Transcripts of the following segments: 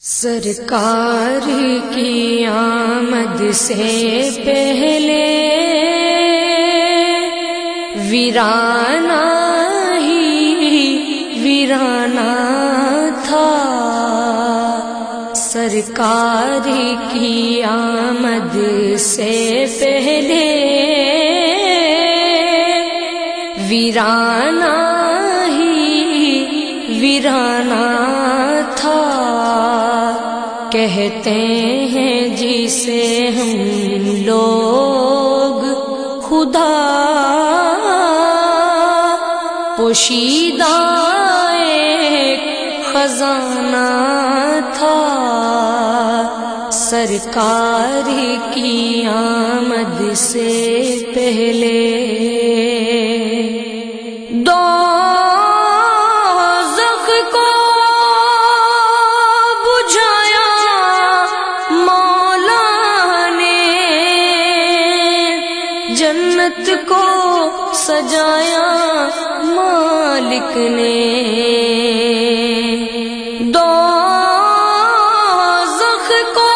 سرکار کی آمد سے پہلے ویرانہ ہی ویرانہ تھا۔ سرکار کی آمد سے پہلے ویرانہ ہی ویرانہ تھا۔ کہتے ہیں جسے ہم لوگ خدا، پوشیدہ ایک خزانہ تھا۔ سرکار کی آمد سے پہلے جنت کو سجایا مالک نے، دوزخ کو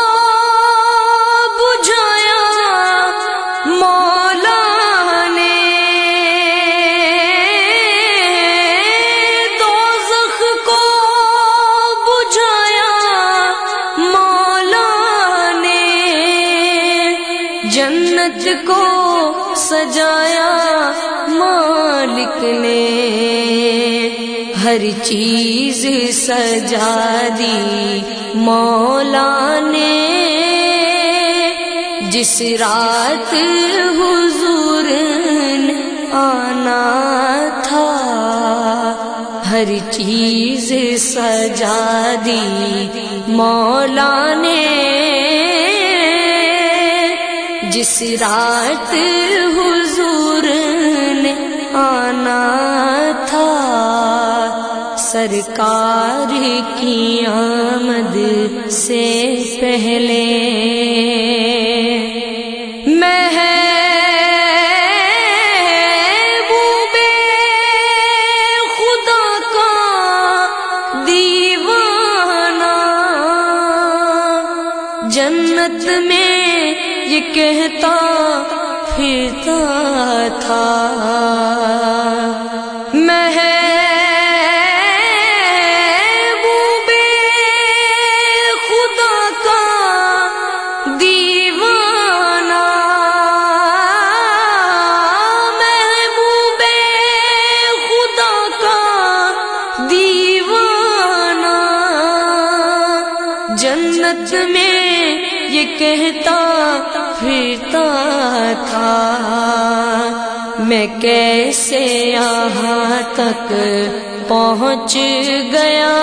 بجھایا مولا نے، دوزخ کو بجھایا مولا نے، جنت کو سجایا مالک نے۔ ہر چیز سجا دی مولا نے، جس رات حضور نے آنا تھا۔ ہر چیز سجا دی مولا نے، جس رات حضور نے آنا تھا۔ سرکار کی آمد سے پہلے محبوب خدا کا دیوانہ جنت میں یہ کہتا پھرتا تھا، محبوب خدا کا دیوانہ، محبوب خدا کا دیوانہ جنت میں یہ کہتا پھرتا تھا، میں کیسے یہاں تک پہنچ گیا،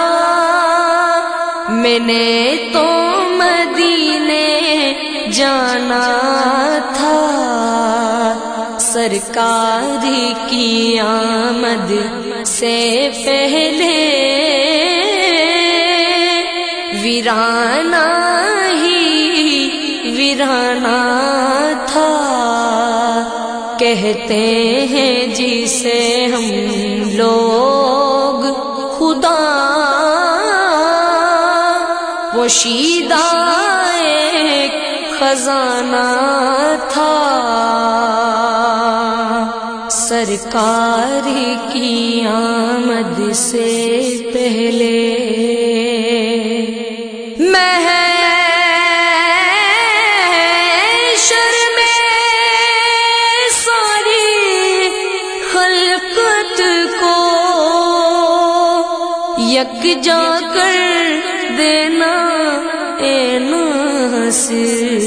میں نے تو مدینے جانا تھا۔ سرکار کی آمد سے پہلے ویرانہ ویرانہ تھا۔ کہتے ہیں جسے ہم لوگ خدا، پوشیدہ ایک خزانہ تھا۔ سرکار کی آمد سے پہلے یکجا کر دینا اے ناصر،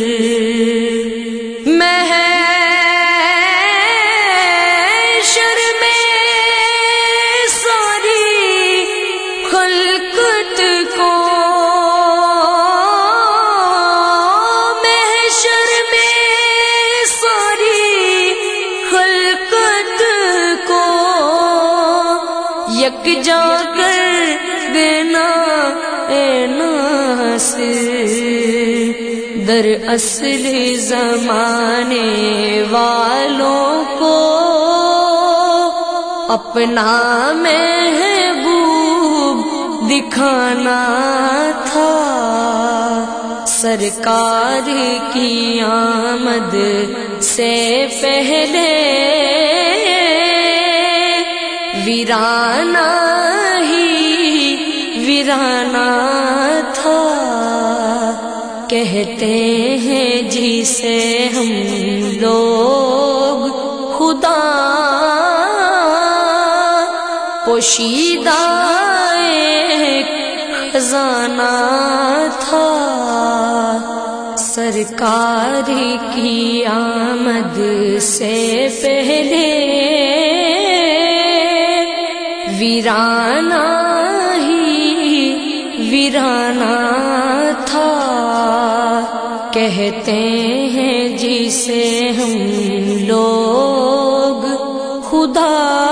محشر میں ساری خلقت کو، محشر میں ساری خلقت کو یکجا کر دینا اے ناصر۔ در اصل زمانے والوں کو اپنا محبوب دکھانا تھا، سرکار کی آمد سے پہلے ویرانہ ہی ویرانہ تھا۔ کہتے ہیں جسے ہم لوگ خدا، پوشیدہ ایک خزانہ تھا، سرکار کی آمد سے پہلے ویرانہ ہی ویرانہ تھا۔ کہتے ہیں جسے ہم لوگ خدا،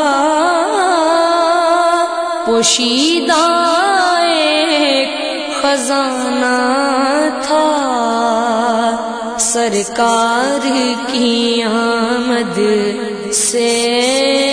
پوشیدہ ایک خزانہ تھا، سرکار کی آمد سے